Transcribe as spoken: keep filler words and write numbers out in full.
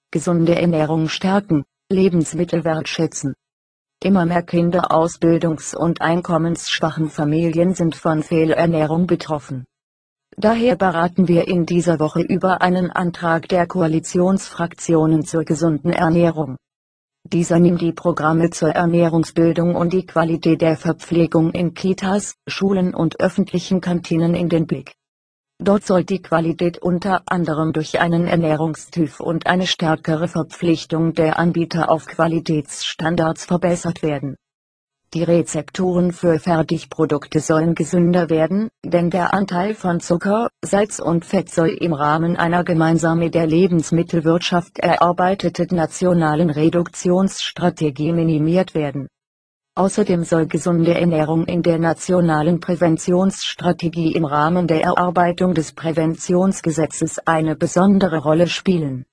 gesunde Ernährung stärken, Lebensmittel wertschätzen. Immer mehr Kinder aus bildungs- und einkommensschwachen Familien sind von Fehlernährung betroffen. Daher beraten wir in dieser Woche über einen Antrag der Koalitionsfraktionen zur gesunden Ernährung. Dieser nimmt die Programme zur Ernährungsbildung und die Qualität der Verpflegung in Kitas, Schulen und öffentlichen Kantinen in den Blick. Dort soll die Qualität unter anderem durch einen Ernährungstüv und eine stärkere Verpflichtung der Anbieter auf Qualitätsstandards verbessert werden. Die Rezepturen für Fertigprodukte sollen gesünder werden, denn der Anteil von Zucker, Salz und Fett soll im Rahmen einer gemeinsam mit der Lebensmittelwirtschaft erarbeiteten nationalen Reduktionsstrategie minimiert werden. Außerdem soll gesunde Ernährung in der nationalen Präventionsstrategie im Rahmen der Erarbeitung des Präventionsgesetzes eine besondere Rolle spielen.